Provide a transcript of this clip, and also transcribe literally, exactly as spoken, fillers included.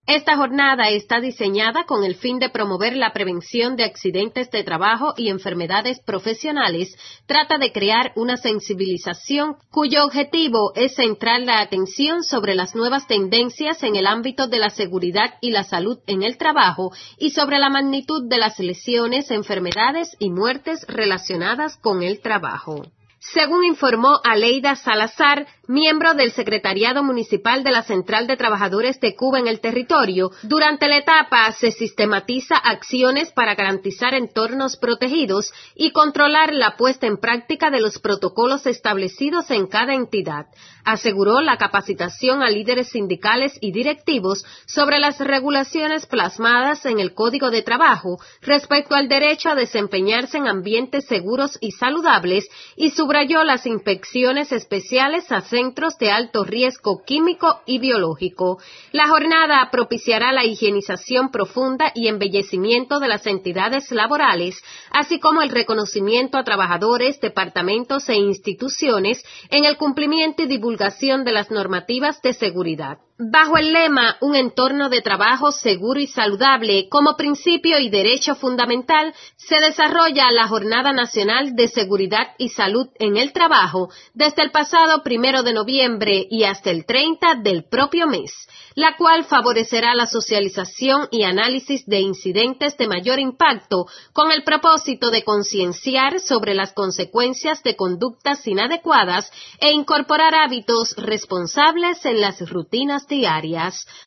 Esta jornada está diseñada con el fin de promover la prevención de accidentes de trabajo y enfermedades profesionales. Trata de crear una sensibilización cuyo objetivo es centrar la atención sobre las nuevas tendencias en el ámbito de la seguridad y la salud en el trabajo y sobre la magnitud de las lesiones, enfermedades y muertes relacionadas con el trabajo. Según informó Aleida Salazar, miembro del Secretariado Municipal de la Central de Trabajadores de Cuba en el territorio, durante la etapa se sistematiza acciones para garantizar entornos protegidos y controlar la puesta en práctica de los protocolos establecidos en cada entidad. Aseguró la capacitación a líderes sindicales y directivos sobre las regulaciones plasmadas en el Código de Trabajo respecto al derecho a desempeñarse en ambientes seguros y saludables y subrayó las inspecciones especiales a centros de alto riesgo químico y biológico. La jornada propiciará la higienización profunda y embellecimiento de las entidades laborales, así como el reconocimiento a trabajadores, departamentos e instituciones en el cumplimiento y divulgación de las normativas de seguridad. Bajo el lema Un entorno de trabajo seguro y saludable como principio y derecho fundamental, se desarrolla la Jornada Nacional de Seguridad y Salud en el Trabajo desde el pasado primero de noviembre y hasta el treinta del propio mes, la cual favorecerá la socialización y análisis de incidentes de mayor impacto con el propósito de concienciar sobre las consecuencias de conductas inadecuadas e incorporar hábitos responsables en las rutinas diarias.